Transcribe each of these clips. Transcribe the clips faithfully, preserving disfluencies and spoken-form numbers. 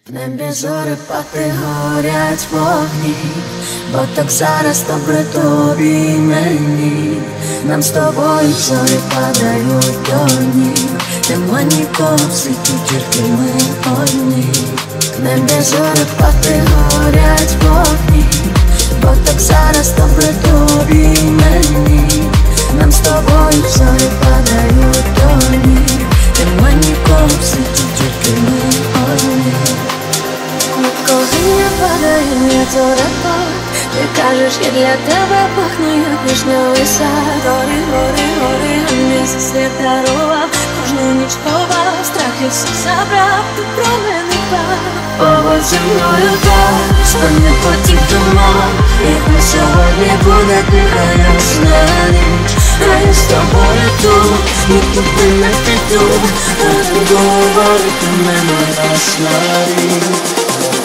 В небі зорі пати горять вогні, бо так зараз добре тобі й мені. Нам з тобою зорі падають до ніг. Нема нікого в світі, тільки ми одні. В небі зорі пати горять вогні, бо так зараз добре тобі й мені. Нам з тобою зорі падають до ніг. Нема нікого в світі, тільки ми одні. Коли я падаю, я зорепад. Ти кажеш, я для тебе пахну, як вишневий сад. Гори, гори, гори, а місяць світ дарував. Кожну ніч ховав, страхи всі забрав. Ти про мене дбав. Поводь зі мною так, стане потік туман. Як на сьогодні буде тиха ясна ніч. А я з тобою тут, нікуди не піду. Говоритиме моя ясна річ.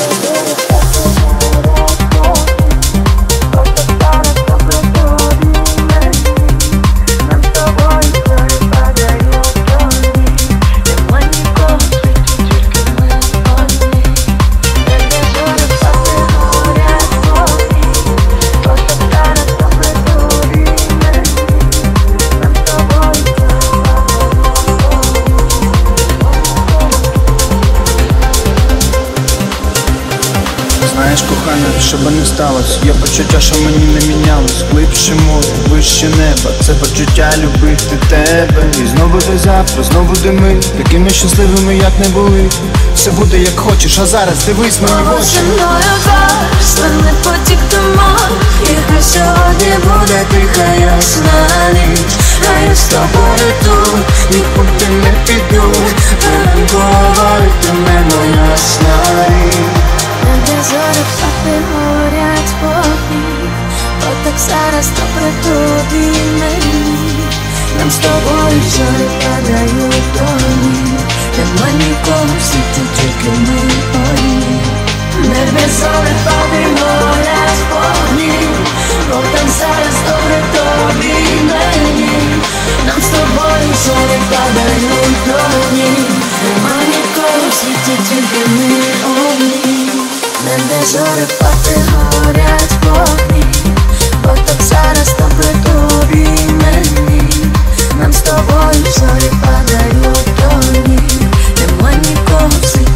Знаєш, кохана, що би не сталося, є почуття, що мені не мінялось. Глибше море, вище небо, це почуття любити тебе. І знову буде завтра, знову буде ми, такими щасливими, як не були. Все буде як хочеш, а зараз дивись мені в очі. Зі мною ваш, стане потік туман. І хай сьогодні буде тиха ясна ніч. А я з тобою тут, нікуди не піду. Ранку говоритиме моя ясна річ. Небі зорі пати горять вогні, бо так зараз добре тобі й мені. Нам з тобою зорі падають до ніг. Нема нікого в світі, тільки ми одні. Небі зорі пати горять вогні, бо так зараз добре тобі й мені. Нам з тобою зорі падають до ніг. Нема нікого в світі, тільки ми одні. Небі зорі пати горять вогні, бо так зараз добре тобі й мені. Нам з тобою зорі падають до ніг. Нема нікого в світі.